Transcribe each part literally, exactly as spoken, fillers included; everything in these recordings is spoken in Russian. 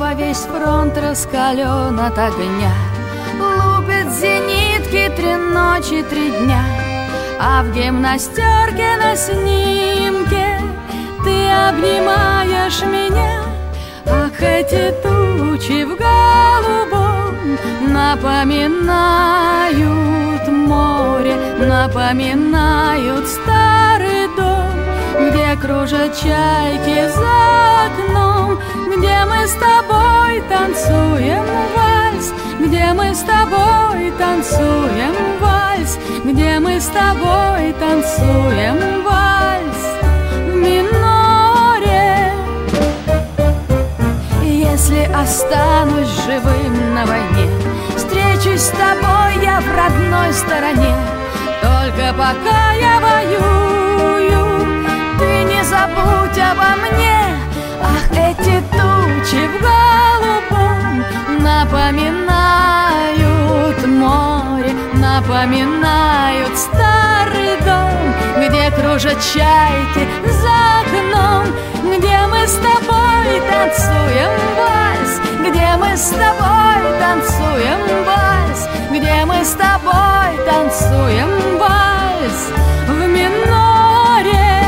во весь фронт раскален от огня. Лупит зенитки три ночи, три дня. А в гимнастерке на снимке ты обнимаешь меня. Ах, эти тучи в голубом напоминают море, напоминают старый дом, где кружат чайки за окном, где мы с тобой танцуем вальс, где мы с тобой танцуем вальс, где мы с тобой танцуем вальс в миноре. Если останусь живым на войне, встречусь с тобой я в родной стороне. Только пока я воюю, ты не забудь обо мне. Ах, эти тучи в голубом напоминают море, напоминают старый дом, где кружат чайки за окном, где мы с тобой танцуем вальс, где мы с тобой танцуем вальс, где мы с тобой танцуем вальс в миноре.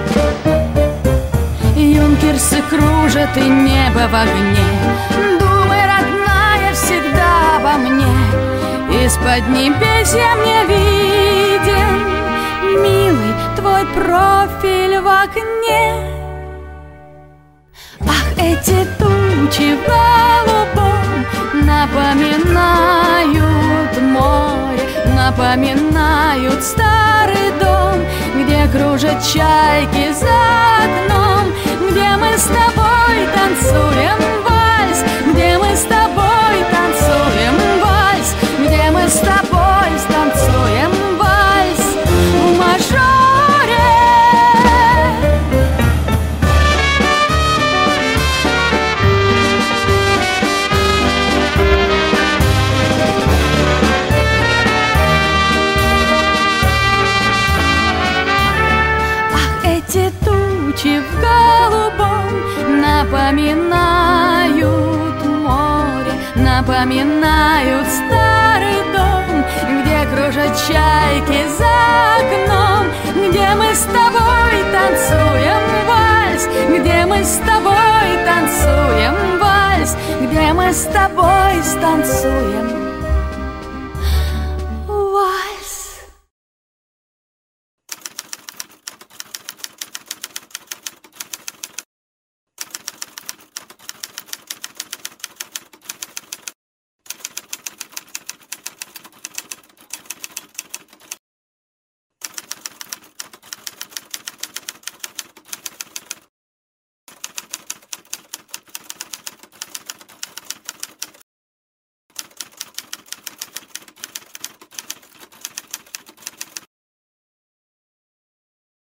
Юнкерсы кружат и небо в огне. Думай, родная, всегда обо мне. Из-под небесья мне виден, милый, твой профиль в окне. Ах, эти тучи в голубом напоминают море, напоминают старый дом, где кружат чайки за окном, где мы с тобой танцуем вальс, где мы с тобой танцуем вальс, где мы с тобой станцуем вальс в мажоре. Тучи в голубом напоминают море, напоминают старый дом, где кружат чайки за окном, где мы с тобой танцуем вальс, где мы с тобой танцуем вальс, где мы с тобой станцуем